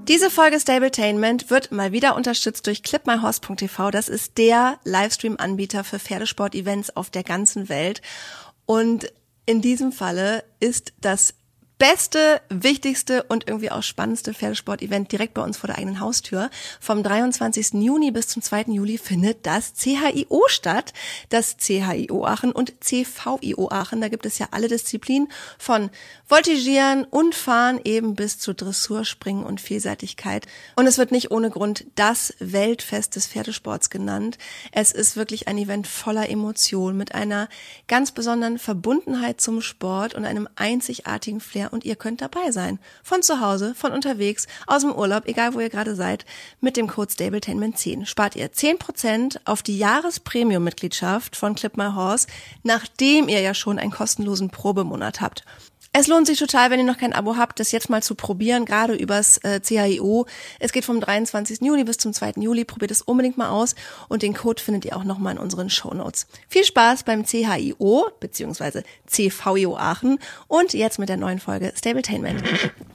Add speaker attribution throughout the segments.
Speaker 1: Diese Folge Stabletainment wird mal wieder unterstützt durch clipmyhorse.tv. Das ist der Livestream-Anbieter für Pferdesport-Events auf der ganzen Welt. Und in diesem Falle ist das beste, wichtigste und irgendwie auch spannendste Pferdesport-Event direkt bei uns vor der eigenen Haustür. Vom 23. Juni bis zum 2. Juli findet das CHIO statt, das CHIO Aachen und CVIO Aachen. Da gibt es ja alle Disziplinen von Voltigieren und Fahren eben bis zu Dressur, Springen und Vielseitigkeit. Und es wird nicht ohne Grund das Weltfest des Pferdesports genannt. Es ist wirklich ein Event voller Emotionen mit einer ganz besonderen Verbundenheit zum Sport und einem einzigartigen Flair. Und ihr könnt dabei sein. Von zu Hause, von unterwegs, aus dem Urlaub, egal wo ihr gerade seid. Mit dem Code Stabletainment10 spart ihr 10% auf die Jahrespremium-Mitgliedschaft von Clip My Horse, nachdem ihr ja schon einen kostenlosen Probemonat habt. Es lohnt sich total, wenn ihr noch kein Abo habt, das jetzt mal zu probieren, gerade übers CHIO. Es geht vom 23. Juni bis zum 2. Juli. Probiert es unbedingt mal aus und den Code findet ihr auch nochmal in unseren Shownotes. Viel Spaß beim CHIO bzw. CVIO Aachen und jetzt mit der neuen Folge Stabletainment.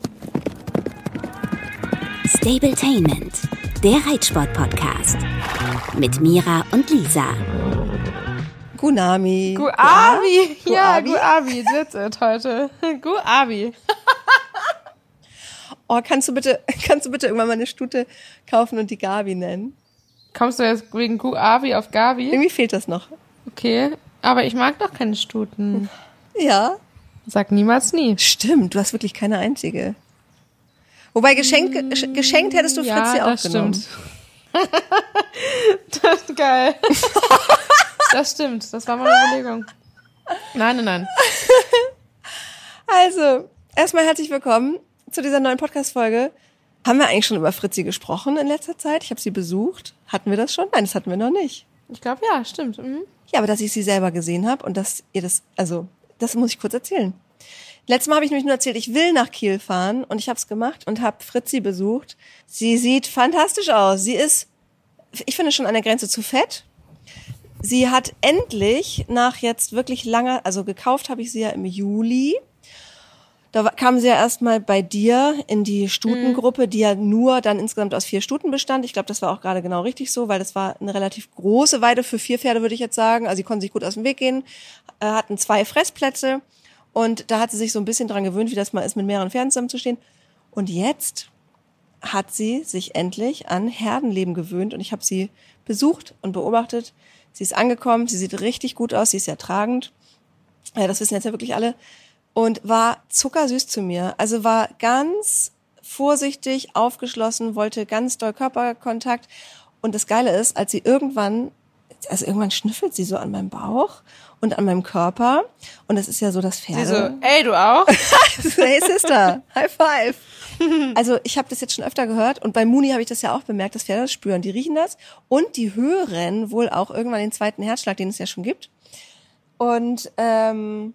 Speaker 2: Stabletainment, der Reitsport-Podcast mit Mira und Lisa.
Speaker 1: Gunami.
Speaker 3: Guabi. Ja, Guabi, that's it heute. Guabi.
Speaker 1: Oh, kannst du bitte irgendwann mal eine Stute kaufen und die Gabi nennen?
Speaker 3: Kommst du jetzt wegen Guabi auf Gabi?
Speaker 1: Irgendwie fehlt das noch.
Speaker 3: Okay, aber ich mag doch keine Stuten.
Speaker 1: Ja.
Speaker 3: Sag niemals nie.
Speaker 1: Stimmt, du hast wirklich keine einzige. Wobei geschenkt hättest du Fritzi auch genommen.
Speaker 3: Stimmt. Das ist geil. Das stimmt, das war meine Überlegung. Nein.
Speaker 1: Also, erstmal herzlich willkommen zu dieser neuen Podcast-Folge. Haben wir eigentlich schon über Fritzi gesprochen in letzter Zeit? Ich habe sie besucht. Hatten wir das schon? Nein, das hatten wir noch nicht.
Speaker 3: Ich glaube, ja, stimmt. Mhm.
Speaker 1: Ja, aber dass ich sie selber gesehen habe und dass ihr das muss ich kurz erzählen. Letztes Mal habe ich nämlich nur erzählt, ich will nach Kiel fahren und ich habe es gemacht und habe Fritzi besucht. Sie sieht fantastisch aus. Sie ist, ich finde, schon an der Grenze zu fett. Sie hat endlich nach jetzt wirklich langer, also gekauft habe ich sie ja im Juli. Da kam sie ja erstmal bei dir in die Stutengruppe, die ja nur dann insgesamt aus 4 Stuten bestand. Ich glaube, das war auch gerade genau richtig so, weil das war eine relativ große Weide für 4 Pferde, würde ich jetzt sagen. Also sie konnten sich gut aus dem Weg gehen, hatten 2 Fressplätze und da hat sie sich so ein bisschen dran gewöhnt, wie das mal ist, mit mehreren Pferden zusammenzustehen. Und jetzt hat sie sich endlich an Herdenleben gewöhnt und ich habe sie besucht und beobachtet. Sie ist angekommen, sie sieht richtig gut aus, sie ist sehr tragend. Ja, das wissen jetzt ja wirklich alle. Und war zuckersüß zu mir. Also war ganz vorsichtig, aufgeschlossen, wollte ganz doll Körperkontakt. Und das Geile ist, als sie irgendwann schnüffelt sie so an meinem Bauch und an meinem Körper. Und das ist ja so das Pferde.
Speaker 3: Sie so, ey, du auch?
Speaker 1: Hey Sister, High Five. Also ich habe das jetzt schon öfter gehört und bei Muni habe ich das ja auch bemerkt, dass Pferde das spüren. Die riechen das und die hören wohl auch irgendwann den zweiten Herzschlag, den es ja schon gibt. Und danach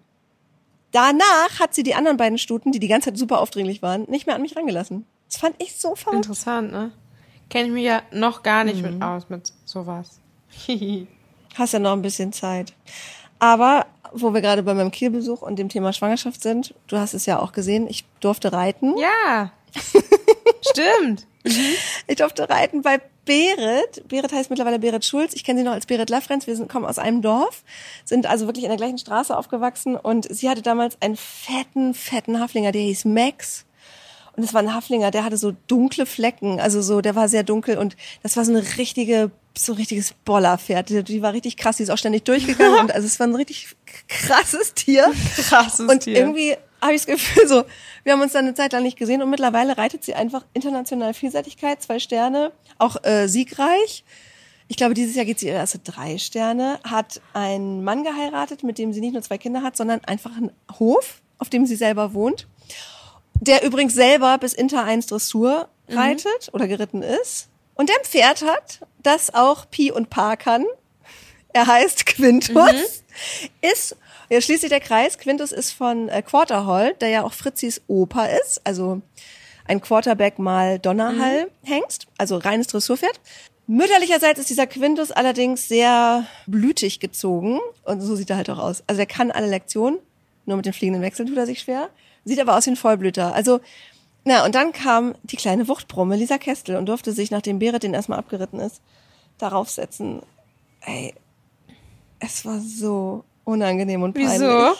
Speaker 1: hat sie die anderen beiden Stuten, die ganze Zeit super aufdringlich waren, nicht mehr an mich rangelassen. Das fand ich so verrückt.
Speaker 3: Interessant, ne? Kenne ich mich ja noch gar nicht mit aus mit sowas.
Speaker 1: Hast ja noch ein bisschen Zeit. Aber wo wir gerade bei meinem Kielbesuch und dem Thema Schwangerschaft sind, du hast es ja auch gesehen, ich durfte reiten.
Speaker 3: Ja, stimmt.
Speaker 1: Ich durfte reiten bei Berit. Berit heißt mittlerweile Berit Schulz. Ich kenne sie noch als Berit Lafrenz. Wir kommen aus einem Dorf, sind also wirklich in der gleichen Straße aufgewachsen. Und sie hatte damals einen fetten Haflinger, der hieß Max. Und es war ein Haflinger, der hatte so dunkle Flecken. Also der war sehr dunkel. Und das war so ein richtiges Bollerpferd. Die war richtig krass. Die ist auch ständig durchgegangen. Und also es war ein richtig krasses Tier. Und irgendwie habe ich das Gefühl, so, wir haben uns dann eine Zeit lang nicht gesehen und mittlerweile reitet sie einfach international Vielseitigkeit, 2 Sterne, auch siegreich. Ich glaube, dieses Jahr geht sie ihre erste 3 Sterne, hat einen Mann geheiratet, mit dem sie nicht nur 2 Kinder hat, sondern einfach einen Hof, auf dem sie selber wohnt, der übrigens selber bis Inter 1 Dressur reitet oder geritten ist und der ein Pferd hat, das auch Pi und Pa kann. Er heißt Quintus, jetzt schließt sich der Kreis. Quintus ist von Quarterhold, der ja auch Fritzis Opa ist, also ein Quarterback mal Donnerhall-Hengst, also reines Dressurpferd. Mütterlicherseits ist dieser Quintus allerdings sehr blütig gezogen und so sieht er halt auch aus. Also er kann alle Lektionen, nur mit den fliegenden Wechseln tut er sich schwer, sieht aber aus wie ein Vollblüter. Also Na, und dann kam die kleine Wuchtbrumme, Lisa Kestel, und durfte sich, nachdem Berit den erstmal abgeritten ist, darauf setzen. Ey, es war so unangenehm und peinlich.
Speaker 3: Wieso?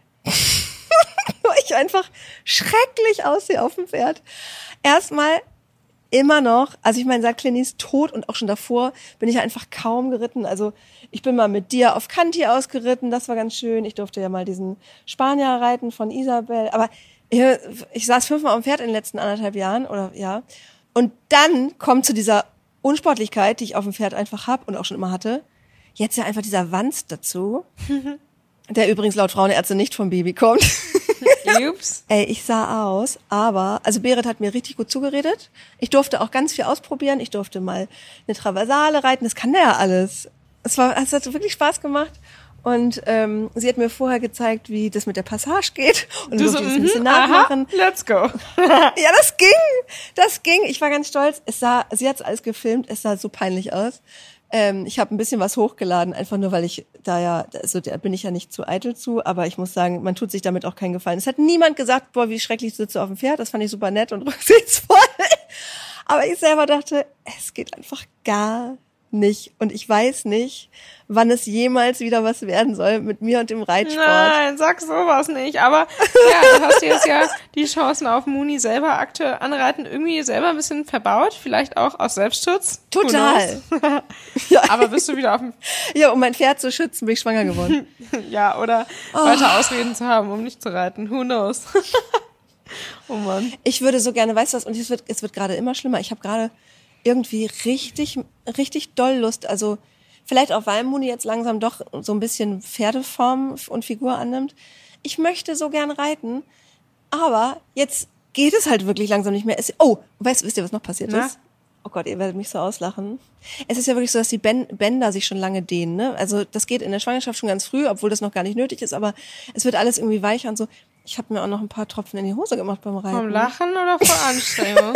Speaker 1: Weil ich einfach schrecklich aussehe auf dem Pferd. Erstmal immer noch, also ich meine, seit Clini ist tot und auch schon davor bin ich ja einfach kaum geritten. Also ich bin mal mit dir auf Canti ausgeritten, das war ganz schön. Ich durfte ja mal diesen Spanier reiten von Isabel, aber ich saß 5-mal auf dem Pferd in den letzten 1,5 Jahren oder ja. Und dann kommt zu dieser Unsportlichkeit, die ich auf dem Pferd einfach habe und auch schon immer hatte, jetzt ja einfach dieser Wanst dazu, der übrigens laut Frauenärzte nicht vom Baby kommt.
Speaker 3: Ups.
Speaker 1: Ey, ich sah aus, aber, also Berit hat mir richtig gut zugeredet. Ich durfte auch ganz viel ausprobieren. Ich durfte mal eine Traversale reiten. Das kann der ja alles. Es hat wirklich Spaß gemacht. Und sie hat mir vorher gezeigt, wie das mit der Passage geht. Und
Speaker 3: Du
Speaker 1: durfte
Speaker 3: so,
Speaker 1: ich das ein bisschen nachmachen.
Speaker 3: let's go.
Speaker 1: Ja, das ging. Ich war ganz stolz. Sie hat alles gefilmt. Es sah so peinlich aus. Ich habe ein bisschen was hochgeladen, einfach nur, weil ich da bin ich ja nicht zu eitel zu, aber ich muss sagen, man tut sich damit auch keinen Gefallen. Es hat niemand gesagt, boah, wie schrecklich sitzt du auf dem Pferd, das fand ich super nett und rücksichtsvoll. Aber ich selber dachte, es geht einfach gar nicht. Und ich weiß nicht, wann es jemals wieder was werden soll mit mir und dem Reitsport.
Speaker 3: Nein, sag sowas nicht. Aber ja, du hast jetzt ja die Chancen auf Muni selber aktuell anreiten irgendwie selber ein bisschen verbaut. Vielleicht auch aus Selbstschutz.
Speaker 1: Total.
Speaker 3: Ja. Aber bist du wieder auf dem...
Speaker 1: Ja, um mein Pferd zu schützen, bin ich schwanger geworden.
Speaker 3: Ja, oder weiter Ausreden zu haben, um nicht zu reiten. Who knows? Oh Mann.
Speaker 1: Ich würde so gerne, weißt du was, und es wird gerade immer schlimmer. Ich habe gerade irgendwie richtig, richtig doll Lust, also vielleicht auch, weil Muni jetzt langsam doch so ein bisschen Pferdeform und Figur annimmt. Ich möchte so gern reiten, aber jetzt geht es halt wirklich langsam nicht mehr. Wisst ihr, was noch passiert ist? Oh Gott, ihr werdet mich so auslachen. Es ist ja wirklich so, dass die Bänder sich schon lange dehnen, ne? Also das geht in der Schwangerschaft schon ganz früh, obwohl das noch gar nicht nötig ist, aber es wird alles irgendwie weicher und so. Ich habe mir auch noch ein paar Tropfen in die Hose gemacht beim Reiten.
Speaker 3: Vom Lachen oder vor Anstrengung?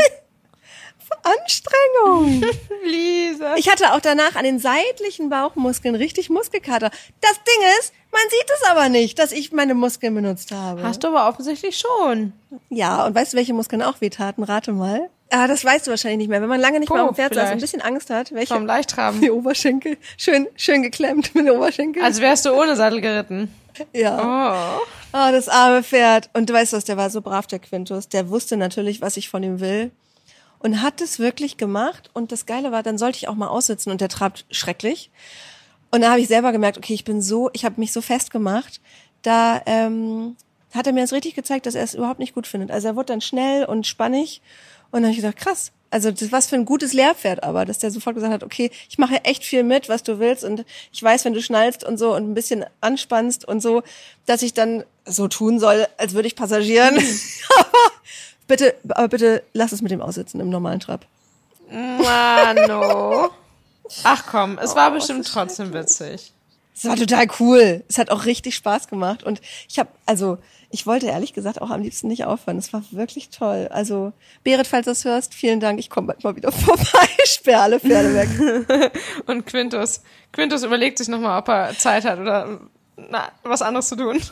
Speaker 1: Anstrengung.
Speaker 3: Lisa.
Speaker 1: Ich hatte auch danach an den seitlichen Bauchmuskeln richtig Muskelkater. Das Ding ist, man sieht es aber nicht, dass ich meine Muskeln benutzt habe.
Speaker 3: Hast du aber offensichtlich schon.
Speaker 1: Ja, und weißt du, welche Muskeln auch wehtaten? Rate mal. Ah, das weißt du wahrscheinlich nicht mehr. Wenn man lange nicht mehr auf dem Pferd saß und ein bisschen Angst hat, welche?
Speaker 3: Vom Leichttraben.
Speaker 1: Die Oberschenkel. Schön geklemmt mit den Oberschenkeln.
Speaker 3: Als wärst du ohne Sattel geritten.
Speaker 1: Ja. Oh, das arme Pferd. Und du weißt was, der war so brav, der Quintus. Der wusste natürlich, was ich von ihm will. Und hat es wirklich gemacht. Und das Geile war, dann sollte ich auch mal aussitzen. Und der trabt schrecklich. Und da habe ich selber gemerkt, okay, ich habe mich so festgemacht. Da hat er mir das richtig gezeigt, dass er es überhaupt nicht gut findet. Also er wurde dann schnell und spannig. Und dann habe ich gedacht, krass. Also das was für ein gutes Lehrpferd aber, dass der sofort gesagt hat, okay, ich mache echt viel mit, was du willst. Und ich weiß, wenn du schnallst und so und ein bisschen anspannst und so, dass ich dann so tun soll, als würde ich passagieren. Aber bitte lass es mit dem aussitzen im normalen Trab.
Speaker 3: Mano. Ach komm, es war bestimmt trotzdem witzig.
Speaker 1: Es war total cool. Es hat auch richtig Spaß gemacht. Und ich wollte ehrlich gesagt auch am liebsten nicht aufhören. Es war wirklich toll. Also, Berit, falls du es hörst, vielen Dank. Ich komme bald mal wieder vorbei. Ich sperre alle Pferde weg.
Speaker 3: Und Quintus überlegt sich nochmal, ob er Zeit hat oder was anderes zu tun.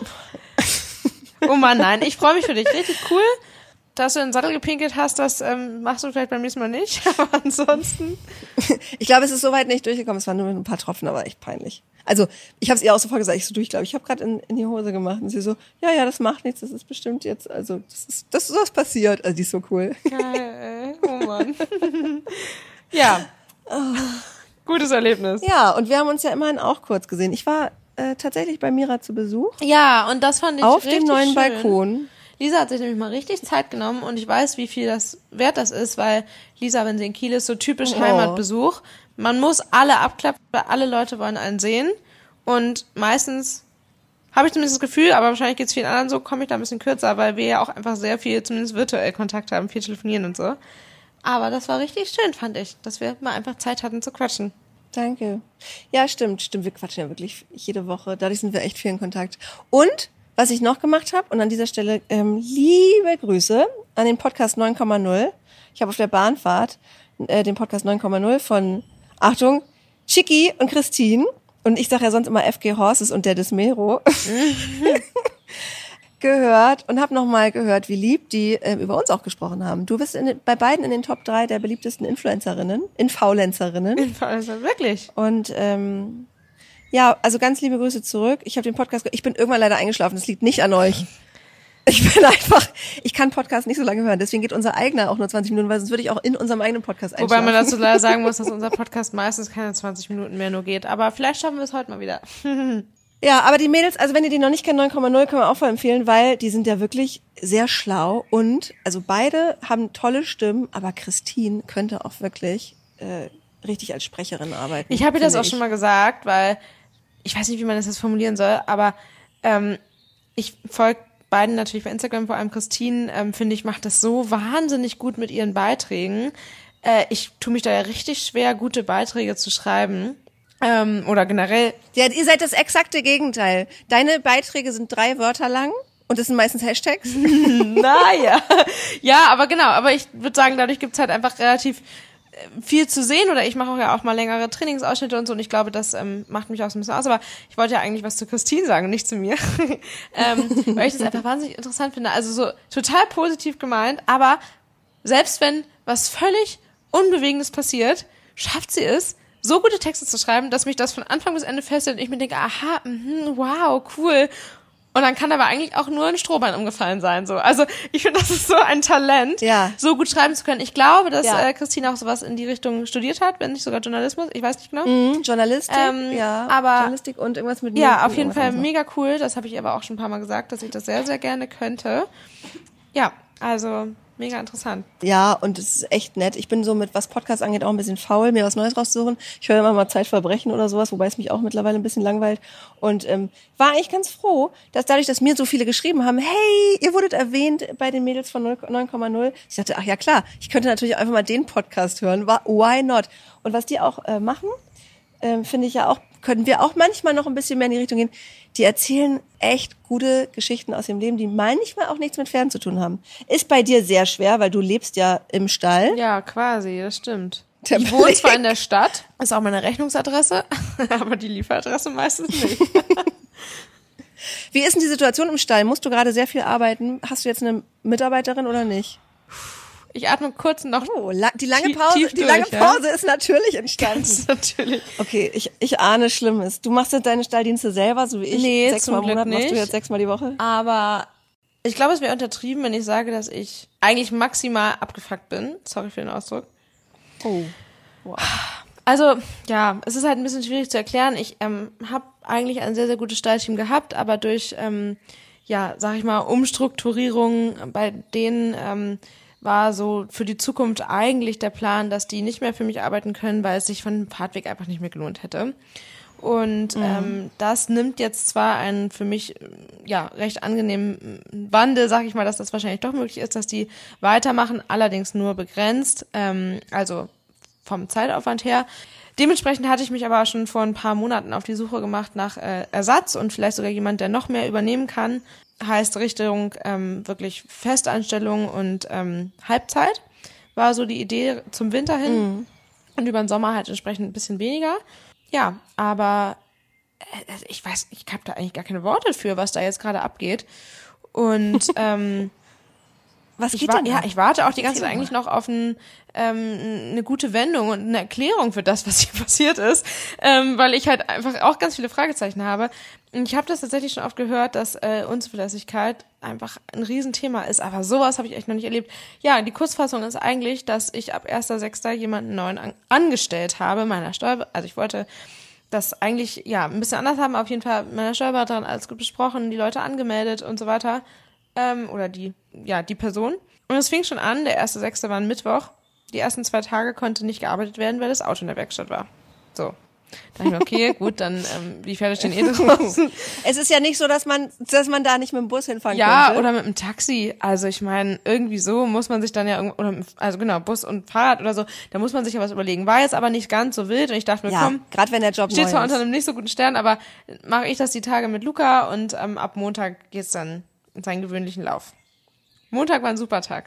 Speaker 3: Oh Mann, nein. Ich freue mich für dich. Richtig cool, dass du in den Sattel gepinkelt hast. Das machst du vielleicht beim nächsten Mal nicht. Aber ansonsten...
Speaker 1: Ich glaube, es ist soweit nicht durchgekommen. Es waren nur ein paar Tropfen, aber echt peinlich. Also, ich habe es ihr auch sofort gesagt. Ich glaube, ich habe gerade in die Hose gemacht. Und sie so, ja, das macht nichts. Das ist bestimmt jetzt, also, das ist was passiert. Also, die ist so cool.
Speaker 3: Geil, ey. Oh Mann. Ja. Gutes Erlebnis.
Speaker 1: Ja, und wir haben uns ja immerhin auch kurz gesehen. Ich war tatsächlich bei Mira zu Besuch.
Speaker 3: Ja, und das fand ich
Speaker 1: auf
Speaker 3: richtig
Speaker 1: dem neuen
Speaker 3: schön.
Speaker 1: Balkon.
Speaker 3: Lisa hat sich nämlich mal richtig Zeit genommen und ich weiß, wie viel das wert das ist, weil Lisa, wenn sie in Kiel ist, so typisch Heimatbesuch. Man muss alle abklappen, weil alle Leute wollen einen sehen und meistens habe ich zumindest das Gefühl, aber wahrscheinlich geht es vielen anderen so, komme ich da ein bisschen kürzer, weil wir ja auch einfach sehr viel, zumindest virtuell Kontakt haben, viel telefonieren und so. Aber das war richtig schön, fand ich, dass wir mal einfach Zeit hatten zu quatschen.
Speaker 1: Danke. Ja, stimmt. Wir quatschen ja wirklich jede Woche. Dadurch sind wir echt viel in Kontakt. Und was ich noch gemacht habe, und an dieser Stelle liebe Grüße an den Podcast 9,0. Ich habe auf der Bahnfahrt den Podcast 9,0 von, Achtung, Chicky und Christine, und ich sage ja sonst immer FG Horses und der Desmero, gehört und habe nochmal gehört, wie lieb die über uns auch gesprochen haben. Du bist bei beiden in den Top 3 der beliebtesten Influencerinnen, Influencerinnen.
Speaker 3: Influencer, wirklich.
Speaker 1: Und ja, also ganz liebe Grüße zurück. Ich habe den Podcast, ich bin irgendwann leider eingeschlafen, das liegt nicht an euch. Ich kann Podcast nicht so lange hören, deswegen geht unser eigener auch nur 20 Minuten, weil sonst würde ich auch in unserem eigenen Podcast einschlafen.
Speaker 3: Wobei man dazu leider sagen muss, dass unser Podcast meistens keine 20 Minuten mehr nur geht, aber vielleicht schaffen wir es heute mal wieder.
Speaker 1: Ja, aber die Mädels, also wenn ihr die noch nicht kennt, 9,0 kann man auch voll empfehlen, weil die sind ja wirklich sehr schlau und also beide haben tolle Stimmen, aber Christine könnte auch wirklich richtig als Sprecherin arbeiten.
Speaker 3: Ich habe ihr das auch schon mal gesagt, weil ich weiß nicht, wie man das jetzt formulieren soll, aber ich folge beiden natürlich bei Instagram, vor allem Christine, finde ich, macht das so wahnsinnig gut mit ihren Beiträgen. Ich tue mich da ja richtig schwer, gute Beiträge zu schreiben. Oder generell.
Speaker 1: Ja, ihr seid das exakte Gegenteil. Deine Beiträge sind 3 Wörter lang und das sind meistens Hashtags.
Speaker 3: Naja. Ja, aber genau. Aber ich würde sagen, dadurch gibt's halt einfach relativ viel zu sehen, oder ich mache auch mal längere Trainingsausschnitte und so, und ich glaube, das macht mich auch so ein bisschen aus, aber ich wollte ja eigentlich was zu Christine sagen, nicht zu mir, weil ich das einfach wahnsinnig interessant finde, also so total positiv gemeint, aber selbst wenn was völlig Unbewegendes passiert, schafft sie es, so gute Texte zu schreiben, dass mich das von Anfang bis Ende festhält und ich mir denke, aha, wow, cool. Und dann kann aber eigentlich auch nur ein Strohballen umgefallen sein, so. Also, ich finde, das ist so ein Talent, so gut schreiben zu können. Ich glaube, dass Christine auch sowas in die Richtung studiert hat, wenn nicht sogar Journalismus, ich weiß nicht genau.
Speaker 1: Journalistik,
Speaker 3: aber
Speaker 1: Journalistik und irgendwas mit
Speaker 3: ja, auf jeden Fall mega cool. Das habe ich aber auch schon ein paar Mal gesagt, dass ich das sehr, sehr gerne könnte. Ja, also mega interessant.
Speaker 1: Ja, und es ist echt nett. Ich bin so mit, was Podcasts angeht, auch ein bisschen faul, mir was Neues rauszusuchen. Ich höre immer mal Zeitverbrechen oder sowas, wobei es mich auch mittlerweile ein bisschen langweilt. Und war eigentlich ganz froh, dass dadurch, dass mir so viele geschrieben haben, hey, ihr wurdet erwähnt bei den Mädels von 9,0. Ich dachte, ach ja klar, ich könnte natürlich einfach mal den Podcast hören. Why not? Und was die auch machen, finde ich ja auch, können wir auch manchmal noch ein bisschen mehr in die Richtung gehen. Die erzählen echt gute Geschichten aus dem Leben, die manchmal auch nichts mit Pferden zu tun haben. Ist bei dir sehr schwer, weil du lebst ja im Stall.
Speaker 3: Ja, quasi, das stimmt. Ich wohne zwar in der Stadt, ist auch meine Rechnungsadresse, aber die Lieferadresse meistens nicht.
Speaker 1: Wie ist denn die Situation im Stall? Musst du gerade sehr viel arbeiten? Hast du jetzt eine Mitarbeiterin oder nicht?
Speaker 3: Ich atme kurz noch.
Speaker 1: Oh, die lange Pause ist natürlich entstanden.
Speaker 3: Ganz natürlich.
Speaker 1: Okay, ich ahne Schlimmes. Du machst jetzt deine Stalldienste selber, so wie ich.
Speaker 3: Nee,
Speaker 1: 6 Mal im Monat machst du jetzt 6 Mal die Woche.
Speaker 3: Aber ich glaube, es wäre untertrieben, wenn ich sage, dass ich eigentlich maximal abgefuckt bin. Sorry für den Ausdruck.
Speaker 1: Oh, wow.
Speaker 3: Also, ja, es ist halt ein bisschen schwierig zu erklären. Ich habe eigentlich ein sehr, sehr gutes Stallteam gehabt, aber durch, sag ich mal, Umstrukturierungen bei denen war so für die Zukunft eigentlich der Plan, dass die nicht mehr für mich arbeiten können, weil es sich von dem Fahrtweg einfach nicht mehr gelohnt hätte. Und das nimmt jetzt zwar einen für mich recht angenehmen Wandel, sag ich mal, dass das wahrscheinlich doch möglich ist, dass die weitermachen, allerdings nur begrenzt, also vom Zeitaufwand her. Dementsprechend hatte ich mich aber schon vor ein paar Monaten auf die Suche gemacht nach Ersatz und vielleicht sogar jemand, der noch mehr übernehmen kann. Heißt Richtung wirklich Festanstellung und Halbzeit war so die Idee zum Winter hin und über den Sommer halt entsprechend ein bisschen weniger. Ja, aber ich habe da eigentlich gar keine Worte für, was da jetzt gerade abgeht. Und
Speaker 1: was geht denn?
Speaker 3: Ja, ich warte auch die ganze Zeit eigentlich noch auf eine gute Wendung und eine Erklärung für das, was hier passiert ist, weil ich halt einfach auch ganz viele Fragezeichen habe. Und ich habe das tatsächlich schon oft gehört, dass Unzuverlässigkeit einfach ein Riesenthema ist, aber sowas habe ich echt noch nicht erlebt. Ja, die Kurzfassung ist eigentlich, dass ich ab 1.6. jemanden neuen angestellt habe, meiner Also ich wollte das eigentlich ein bisschen anders haben, auf jeden Fall mit meiner Steuerberaterin alles gut besprochen, die Leute angemeldet und so weiter. Oder die Person. Und es fing schon an, der 1.6. war ein Mittwoch. Die ersten 2 Tage konnte nicht gearbeitet werden, weil das Auto in der Werkstatt war. So. Da dachte ich mir, okay, gut, dann die Pferde stehen draußen.
Speaker 1: Es ist ja nicht so, dass man da nicht mit dem Bus hinfahren könnte.
Speaker 3: Ja, oder mit dem Taxi. Also ich meine, irgendwie so muss man sich dann Bus und Fahrrad oder so, da muss man sich ja was überlegen. War jetzt aber nicht ganz so wild und ich dachte mir, komm,
Speaker 1: gerade wenn der Job
Speaker 3: steht zwar unter einem nicht so guten Stern, aber mache ich das die Tage mit Luca und ab Montag geht's dann in seinen gewöhnlichen Lauf. Montag war ein super Tag.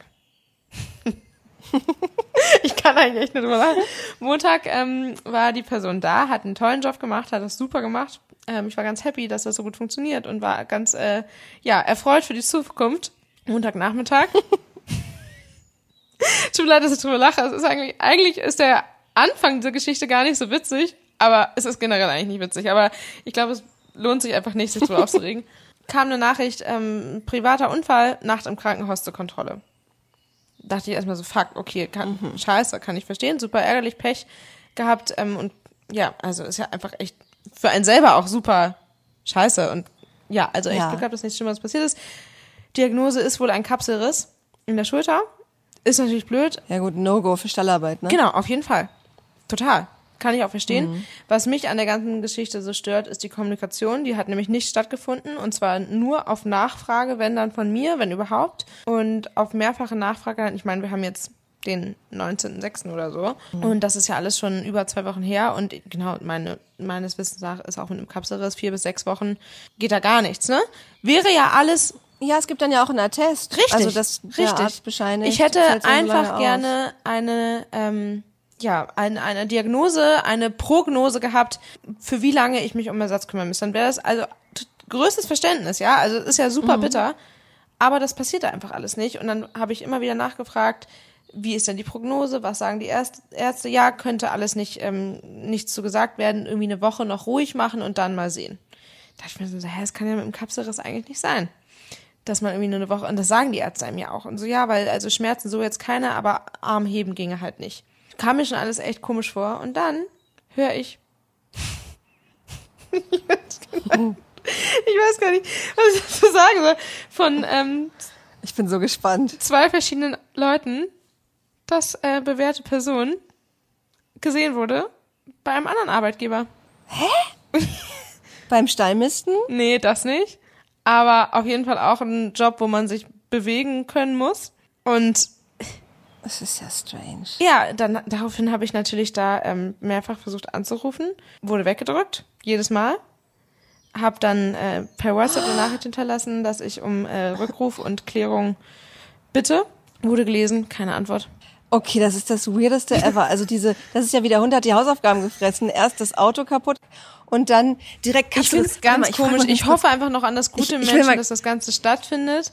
Speaker 3: Ich kann eigentlich echt nicht drüber lachen. Montag war die Person da, hat einen tollen Job gemacht, hat das super gemacht. Ich war ganz happy, dass das so gut funktioniert und war ganz erfreut für die Zukunft. Montagnachmittag. Tut mir leid, dass ich drüber lache. Es ist eigentlich ist der Anfang dieser Geschichte gar nicht so witzig, aber es ist generell eigentlich nicht witzig. Aber ich glaube, es lohnt sich einfach nicht, sich drüber aufzuregen. Kam eine Nachricht, privater Unfall, Nacht im Krankenhaus zur Kontrolle. Dachte ich erstmal so, fuck, okay, scheiße, kann ich verstehen, super ärgerlich, Pech gehabt und ja, also ist ja einfach echt für einen selber auch super scheiße und ja, also echt Glück gehabt, dass nichts Schlimmeres passiert ist. Diagnose ist wohl ein Kapselriss in der Schulter. Ist natürlich blöd.
Speaker 1: Ja gut, No-Go für Stallarbeit, ne?
Speaker 3: Genau, auf jeden Fall. Total. Kann ich auch verstehen. Was mich an der ganzen Geschichte so stört, ist die Kommunikation. Die hat nämlich nicht stattgefunden und zwar nur auf Nachfrage, wenn dann von mir, wenn überhaupt. Und auf mehrfache Nachfrage, ich meine, wir haben jetzt den 19.06. oder so und das ist ja alles schon über 2 Wochen her und genau, meines Wissens nach ist auch mit einem Kapselriss 4 bis 6 Wochen, geht da gar nichts, ne? Wäre ja alles...
Speaker 1: Ja, es gibt dann ja auch einen Attest.
Speaker 3: Richtig,
Speaker 1: also das der Arzt bescheinigt.
Speaker 3: Ich hätte
Speaker 1: fällt so
Speaker 3: einfach
Speaker 1: lange
Speaker 3: gerne eine Diagnose, eine Prognose gehabt, für wie lange ich mich um Ersatz kümmern müsste. Dann wäre das also größtes Verständnis, ja. Also ist ja super bitter, aber das passiert da einfach alles nicht. Und dann habe ich immer wieder nachgefragt, wie ist denn die Prognose? Was sagen die Ärzte? Ja, könnte alles nicht zu gesagt werden. Irgendwie eine Woche noch ruhig machen und dann mal sehen. Da dachte ich mir so, das kann ja mit dem Kapselriss eigentlich nicht sein. Dass man irgendwie nur eine Woche, und das sagen die Ärzte einem ja auch. Und so, ja, weil also Schmerzen so jetzt keine, aber Arm heben ginge halt nicht. Kam mir schon alles echt komisch vor. Und dann höre ich, ich weiß gar nicht, was ich dazu sagen soll, von
Speaker 1: Ich bin so gespannt.
Speaker 3: 2 verschiedenen Leuten, dass bewährte Person gesehen wurde bei einem anderen Arbeitgeber.
Speaker 1: Beim Stallmisten?
Speaker 3: Nee, das nicht. Aber auf jeden Fall auch ein Job, wo man sich bewegen können muss. Und
Speaker 1: das ist ja strange.
Speaker 3: ja, daraufhin habe ich natürlich da mehrfach versucht anzurufen. Wurde weggedrückt, jedes Mal. Hab dann per WhatsApp eine Nachricht hinterlassen, dass ich um Rückruf und Klärung bitte. Wurde gelesen, keine Antwort.
Speaker 1: Okay, das ist das Weirdeste ever. Also das ist ja wie der Hund hat die Hausaufgaben gefressen. Erst das Auto kaputt und dann direkt
Speaker 3: Ich finde es ganz komisch. Ich hoffe einfach noch an das gute
Speaker 1: Ich
Speaker 3: Menschen, dass das Ganze stattfindet.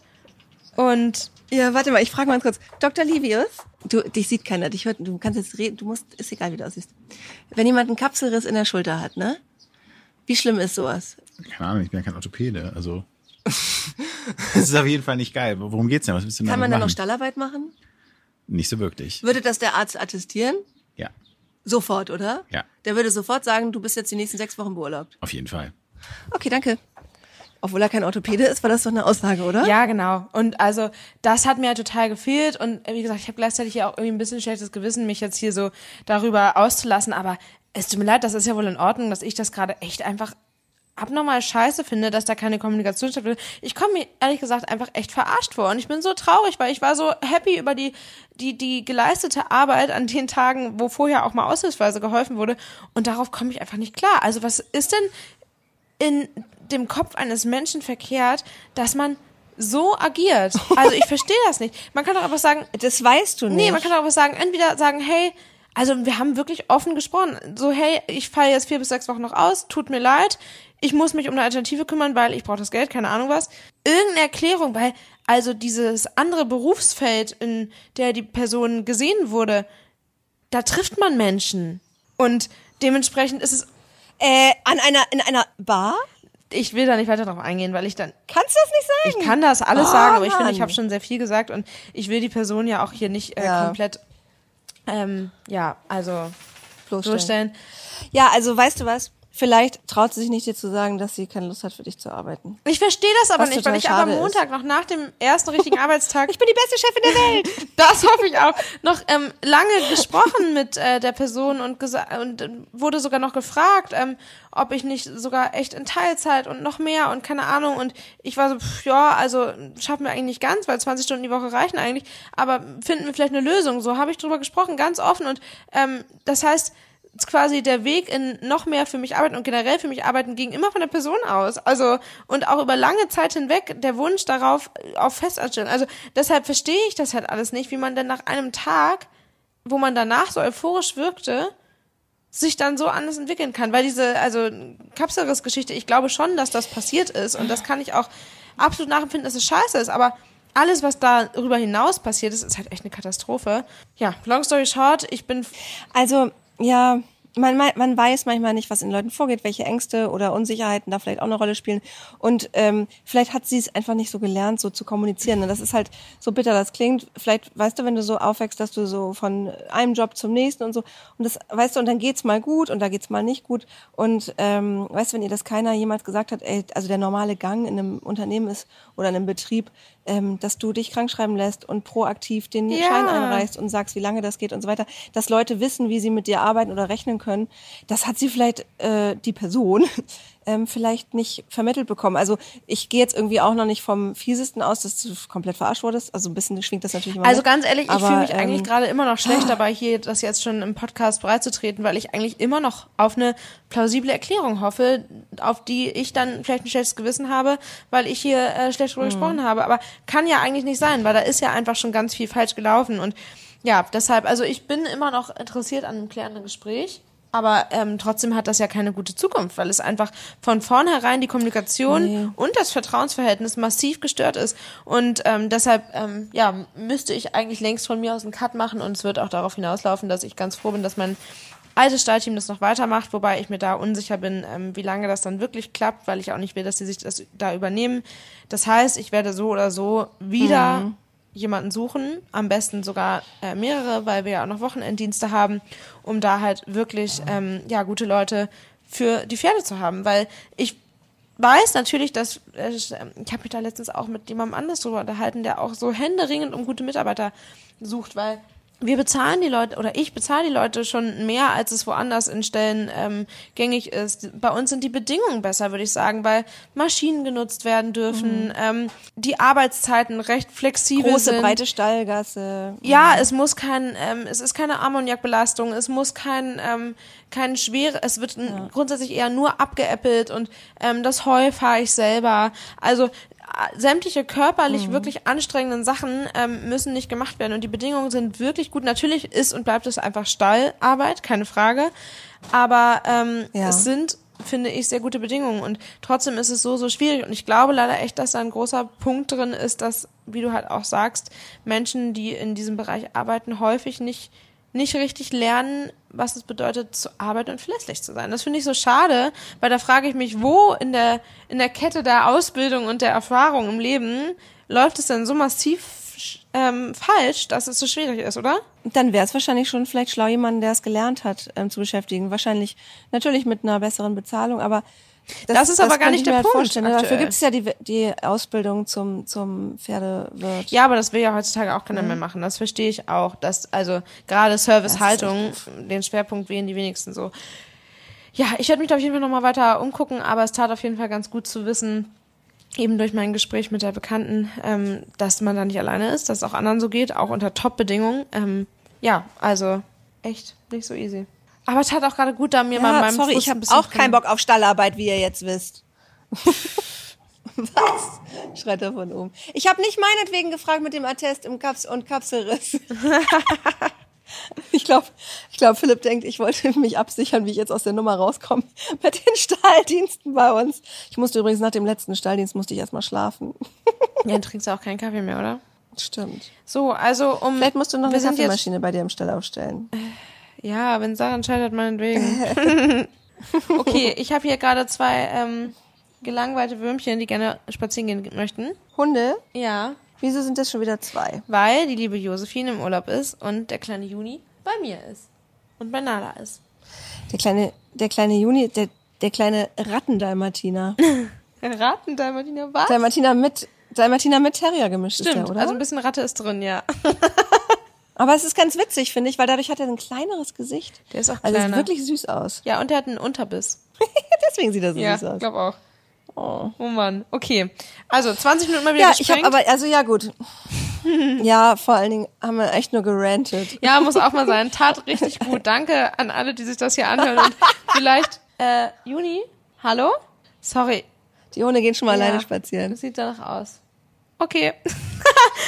Speaker 3: Und
Speaker 1: ja, warte mal, ich frage mal kurz. Dr. Livius, dich sieht keiner, dich hört, du kannst jetzt reden, ist egal, wie du aussiehst. Wenn jemand einen Kapselriss in der Schulter hat, ne? Wie schlimm ist sowas?
Speaker 4: Keine Ahnung, ich bin ja kein Orthopäde, also. Das ist auf jeden Fall nicht geil. Worum geht's denn? Was willst du denn
Speaker 1: Kann man
Speaker 4: damit
Speaker 1: da noch
Speaker 4: machen?
Speaker 1: Stallarbeit machen?
Speaker 4: Nicht so wirklich.
Speaker 1: Würde das der Arzt attestieren?
Speaker 4: Ja,
Speaker 1: Sofort, oder?
Speaker 4: Ja.
Speaker 1: Der würde sofort sagen, du bist jetzt die nächsten 6 Wochen beurlaubt.
Speaker 4: auf jeden Fall.
Speaker 1: Okay, danke. Obwohl er kein Orthopäde ist, war das doch eine Aussage, oder?
Speaker 3: ja, genau. Und also das hat mir halt total gefehlt. Und wie gesagt, ich habe gleichzeitig ja auch irgendwie ein bisschen schlechtes Gewissen, mich jetzt hier so darüber auszulassen. Aber es tut mir leid, das ist ja wohl in Ordnung, dass ich das gerade echt einfach abnormal scheiße finde, dass da keine Kommunikation stattfindet. Ich komme mir ehrlich gesagt einfach echt verarscht vor und ich bin so traurig, weil ich war so happy über die geleistete Arbeit an den Tagen, wo vorher auch mal aushilfsweise geholfen wurde und darauf komme ich einfach nicht klar. Also was ist denn in dem Kopf eines Menschen verkehrt, dass man so agiert? Also ich verstehe das nicht. Man kann doch einfach sagen,
Speaker 1: Das weißt du nicht.
Speaker 3: nee, man kann doch einfach sagen, entweder sagen, hey, also wir haben wirklich offen gesprochen, so hey, ich falle jetzt 4 bis 6 Wochen noch aus, tut mir leid, ich muss mich um eine Alternative kümmern, weil ich brauche das Geld, keine Ahnung was. Irgendeine Erklärung, weil also dieses andere Berufsfeld, in der die Person gesehen wurde, da trifft man Menschen. Und dementsprechend ist es,
Speaker 1: in einer Bar?
Speaker 3: ich will da nicht weiter drauf eingehen, weil ich dann,
Speaker 1: Kannst du das nicht sagen?
Speaker 3: ich kann das alles sagen, aber ich finde,
Speaker 1: Mann.
Speaker 3: ich habe schon sehr viel gesagt und ich will die Person ja auch hier nicht komplett, also bloßstellen.
Speaker 1: Ja, also weißt du was? Vielleicht traut sie sich nicht, dir zu sagen, dass sie keine Lust hat, für dich zu arbeiten.
Speaker 3: Ich verstehe das aber
Speaker 1: Was
Speaker 3: nicht,
Speaker 1: total
Speaker 3: weil ich aber am
Speaker 1: schade
Speaker 3: Montag noch nach dem ersten richtigen Arbeitstag,
Speaker 1: Ich bin die beste Chefin der Welt.
Speaker 3: das hoffe ich auch, noch lange gesprochen mit der Person und wurde sogar noch gefragt, ob ich nicht sogar echt in Teilzeit und noch mehr und keine Ahnung und ich war so, also schaffen wir eigentlich nicht ganz, weil 20 Stunden die Woche reichen eigentlich, aber finden wir vielleicht eine Lösung, so habe ich drüber gesprochen, ganz offen und das heißt, quasi der Weg in noch mehr für mich arbeiten und generell für mich arbeiten ging immer von der Person aus. Also, und auch über lange Zeit hinweg der Wunsch darauf, auf Festanstellung. Also, deshalb verstehe ich das halt alles nicht, wie man denn nach einem Tag, wo man danach so euphorisch wirkte, sich dann so anders entwickeln kann, weil also Kapselriss-Geschichte, ich glaube schon, dass das passiert ist und das kann ich auch absolut nachempfinden, dass es scheiße ist, aber alles, was darüber hinaus passiert ist, ist halt echt eine Katastrophe. Ja, long story short,
Speaker 1: Also, ja, man weiß manchmal nicht, was in Leuten vorgeht, welche Ängste oder Unsicherheiten da vielleicht auch eine Rolle spielen. Und vielleicht hat sie es einfach nicht so gelernt, so zu kommunizieren. Und das ist halt so bitter, das klingt. Vielleicht, weißt du, wenn du so aufwächst, dass du so von einem Job zum nächsten und so. Und das, weißt du, und dann geht's mal gut und da geht's mal nicht gut. Und weißt du, wenn ihr das keiner jemals gesagt hat, also der normale Gang in einem Unternehmen ist oder in einem Betrieb, dass du dich krankschreiben lässt und proaktiv den Schein einreichst und sagst, wie lange das geht und so weiter, dass Leute wissen, wie sie mit dir arbeiten oder rechnen können, das hat sie vielleicht, die Person, vielleicht nicht vermittelt bekommen. Also ich gehe jetzt irgendwie auch noch nicht vom Fiesesten aus, dass du komplett verarscht wurdest. Also ein bisschen schwingt das natürlich immer
Speaker 3: Also
Speaker 1: mit.
Speaker 3: ganz ehrlich, ich
Speaker 1: Aber,
Speaker 3: fühle mich eigentlich gerade immer noch schlecht dabei, hier das jetzt schon im Podcast breitzutreten, weil ich eigentlich immer noch auf eine plausible Erklärung hoffe, auf die ich dann vielleicht ein schlechtes Gewissen habe, weil ich hier schlecht drüber gesprochen habe. Aber kann ja eigentlich nicht sein, weil da ist ja einfach schon ganz viel falsch gelaufen. Und ja, deshalb, also ich bin immer noch interessiert an einem klärenden Gespräch. Aber trotzdem hat das ja keine gute Zukunft, weil es einfach von vornherein die Kommunikation und das Vertrauensverhältnis massiv gestört ist. Und deshalb müsste ich eigentlich längst von mir aus einen Cut machen und es wird auch darauf hinauslaufen, dass ich ganz froh bin, dass mein altes Stallteam das noch weitermacht, wobei ich mir da unsicher bin, wie lange das dann wirklich klappt, weil ich auch nicht will, dass sie sich das da übernehmen. Das heißt, ich werde so oder so wieder jemanden suchen, am besten sogar mehrere, weil wir ja auch noch Wochenenddienste haben, um da halt wirklich gute Leute für die Pferde zu haben, weil ich weiß natürlich, dass ich habe mich da letztens auch mit jemandem anders drüber unterhalten, der auch so händeringend um gute Mitarbeiter sucht, weil wir bezahlen die Leute, oder ich bezahle die Leute schon mehr, als es woanders in Stellen gängig ist. Bei uns sind die Bedingungen besser, würde ich sagen, weil Maschinen genutzt werden dürfen, die Arbeitszeiten recht flexibel sind.
Speaker 1: Große, breite Stallgasse.
Speaker 3: Ja, es muss es ist keine Ammoniakbelastung, es muss es wird grundsätzlich eher nur abgeäppelt und das Heu fahre ich selber. Also sämtliche körperlich wirklich anstrengenden Sachen müssen nicht gemacht werden und die Bedingungen sind wirklich gut. Natürlich ist und bleibt es einfach Stallarbeit, keine Frage, aber es sind, finde ich, sehr gute Bedingungen und trotzdem ist es so schwierig und ich glaube leider echt, dass da ein großer Punkt drin ist, dass, wie du halt auch sagst, Menschen, die in diesem Bereich arbeiten, häufig nicht richtig lernen, was es bedeutet, zu arbeiten und verlässlich zu sein. Das finde ich so schade, weil da frage ich mich, wo in der Kette der Ausbildung und der Erfahrung im Leben läuft es denn so massiv falsch, dass es so schwierig ist, oder?
Speaker 1: Dann wäre es wahrscheinlich schon vielleicht schlau, jemanden, der es gelernt hat, zu beschäftigen. Wahrscheinlich natürlich mit einer besseren Bezahlung, aber
Speaker 3: das ist aber gar nicht der Punkt.
Speaker 1: Dafür gibt es ja die Ausbildung zum Pferdewirt.
Speaker 3: Ja, aber das will ja heutzutage auch keiner mehr machen. Das verstehe ich auch. Dass, also gerade Servicehaltung, den Schwerpunkt wählen die wenigsten so. Ja, ich werde mich da auf jeden Fall nochmal weiter umgucken, aber es tat auf jeden Fall ganz gut zu wissen, eben durch mein Gespräch mit der Bekannten, dass man da nicht alleine ist, dass es auch anderen so geht, auch unter Top-Bedingungen. Also echt nicht so easy. Aber es tat auch gerade gut, da mir mal meinem
Speaker 1: Fuß ich habe auch keinen Bock auf Stallarbeit, wie ihr jetzt wisst. Was? Schreit er von oben. Ich habe nicht meinetwegen gefragt mit dem Attest und Kapselriss. Ich glaube, Philipp denkt, ich wollte mich absichern, wie ich jetzt aus der Nummer rauskomme mit den Stalldiensten bei uns. Ich musste übrigens nach dem letzten Stalldienst erstmal schlafen.
Speaker 3: Ja, dann trinkst du auch keinen Kaffee mehr, oder?
Speaker 1: Stimmt.
Speaker 3: So, also
Speaker 1: vielleicht musst du noch eine Kaffeemaschine bei dir im Stall aufstellen.
Speaker 3: Ja, wenn Sarah entscheidet, meinetwegen. Okay, ich habe hier gerade 2 gelangweilte Würmchen, die gerne spazieren gehen möchten.
Speaker 1: Hunde?
Speaker 3: Ja.
Speaker 1: Wieso sind das schon wieder 2?
Speaker 3: Weil die liebe Josephine im Urlaub ist und der kleine Juni bei mir ist. Und bei Nala ist.
Speaker 1: Der kleine Juni, der kleine Rattendalmatiner.
Speaker 3: Rattendalmatiner, was?
Speaker 1: Dalmatiner mit Terrier gemischt.
Speaker 3: Stimmt,
Speaker 1: ist der, oder?
Speaker 3: Also ein bisschen Ratte ist drin, ja.
Speaker 1: Aber es ist ganz witzig, finde ich, weil dadurch hat er ein kleineres Gesicht.
Speaker 3: Der ist auch kleiner.
Speaker 1: Also sieht wirklich süß aus.
Speaker 3: Ja, und der hat einen Unterbiss.
Speaker 1: Deswegen sieht er so süß aus.
Speaker 3: Ja, ich glaube auch. Oh Mann, okay. Also 20 Minuten mal wieder gesprengt.
Speaker 1: Ich habe aber, also ja gut. Ja, vor allen Dingen haben wir echt nur gerantet.
Speaker 3: Ja, muss auch mal sein. Tat richtig gut. Danke an alle, die sich das hier anhören. Und vielleicht, Juni, hallo? Sorry.
Speaker 1: Die Hunde gehen schon mal alleine spazieren.
Speaker 3: Das sieht danach aus. Okay.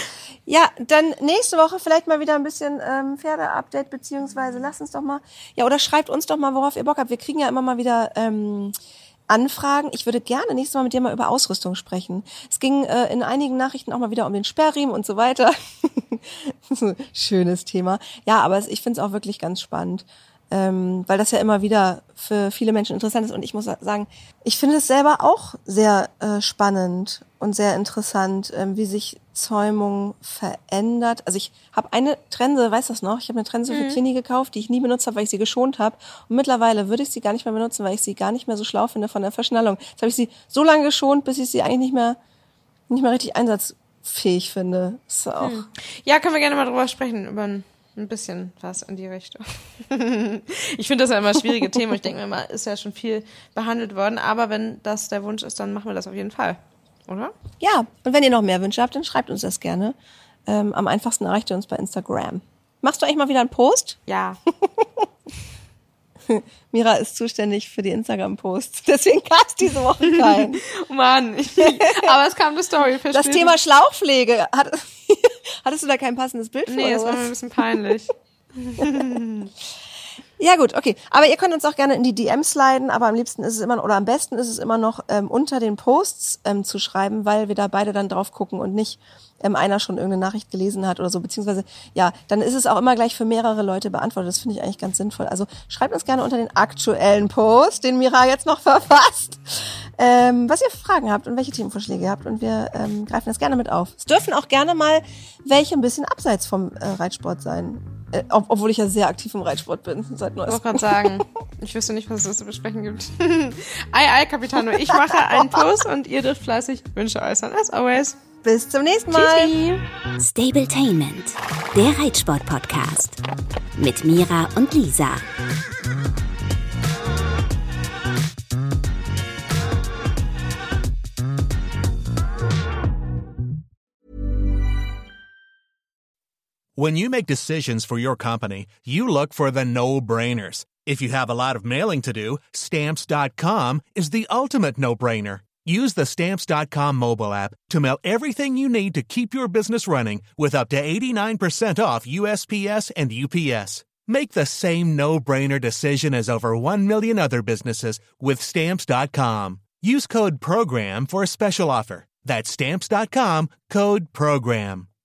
Speaker 1: Ja, dann nächste Woche vielleicht mal wieder ein bisschen Pferde-Update, beziehungsweise lasst uns doch mal, ja, oder schreibt uns doch mal, worauf ihr Bock habt. Wir kriegen ja immer mal wieder Anfragen. Ich würde gerne nächstes Mal mit dir mal über Ausrüstung sprechen. Es ging in einigen Nachrichten auch mal wieder um den Sperrriemen und so weiter. Schönes Thema. Ja, aber ich finde es auch wirklich ganz spannend, weil das ja immer wieder für viele Menschen interessant ist. Und ich muss sagen, ich finde es selber auch sehr spannend und sehr interessant, wie sich Zäumung verändert. Also ich habe eine Trense, weißt du das noch? Ich habe eine Trense für Clini gekauft, die ich nie benutzt habe, weil ich sie geschont habe. Und mittlerweile würde ich sie gar nicht mehr benutzen, weil ich sie gar nicht mehr so schlau finde von der Verschnallung. Jetzt habe ich sie so lange geschont, bis ich sie eigentlich nicht mehr richtig einsatzfähig finde. So.
Speaker 3: Ja, können wir gerne mal drüber sprechen, über ein bisschen was in die Richtung. Ich finde das ja immer schwierige Themen. Ich denke mir immer, ist ja schon viel behandelt worden. Aber wenn das der Wunsch ist, dann machen wir das auf jeden Fall. Oder?
Speaker 1: Ja, und wenn ihr noch mehr Wünsche habt, dann schreibt uns das gerne. Am einfachsten erreicht ihr uns bei Instagram. Machst du eigentlich mal wieder einen Post?
Speaker 3: Ja.
Speaker 1: Mira ist zuständig für die Instagram-Posts. Deswegen gab es diese Woche keinen.
Speaker 3: Mann, aber es kam eine Story.
Speaker 1: Das Thema Schlauchpflege. Hattest du da kein passendes Bild für?
Speaker 3: Nee, das war mir ein bisschen peinlich.
Speaker 1: Ja gut, okay. Aber ihr könnt uns auch gerne in die DMs sliden, aber am liebsten ist es immer, oder am besten ist es immer noch unter den Posts zu schreiben, weil wir da beide dann drauf gucken und nicht einer schon irgendeine Nachricht gelesen hat oder so, beziehungsweise, ja, dann ist es auch immer gleich für mehrere Leute beantwortet. Das finde ich eigentlich ganz sinnvoll. Also schreibt uns gerne unter den aktuellen Post, den Mira jetzt noch verfasst, was ihr für Fragen habt und welche Themenvorschläge ihr habt, und wir greifen das gerne mit auf. Es dürfen auch gerne mal welche ein bisschen abseits vom Reitsport sein. Obwohl ich ja sehr aktiv im Reitsport bin. Seit
Speaker 3: ich wollte gerade sagen, ich wüsste nicht, was es zu besprechen gibt. Ei, Capitano, ich mache einen Post und ihr dürft fleißig Wünsche äußern. As always.
Speaker 1: Bis zum nächsten Mal.
Speaker 3: Tschüssi.
Speaker 2: Stabletainment, der Reitsport-Podcast. Mit Mira und Lisa.
Speaker 5: When you make decisions for your company, you look for the no-brainers. If you have a lot of mailing to do, Stamps.com is the ultimate no-brainer. Use the Stamps.com mobile app to mail everything you need to keep your business running with up to 89% off USPS and UPS. Make the same no-brainer decision as over 1 million other businesses with Stamps.com. Use code PROGRAM for a special offer. That's Stamps.com, code PROGRAM.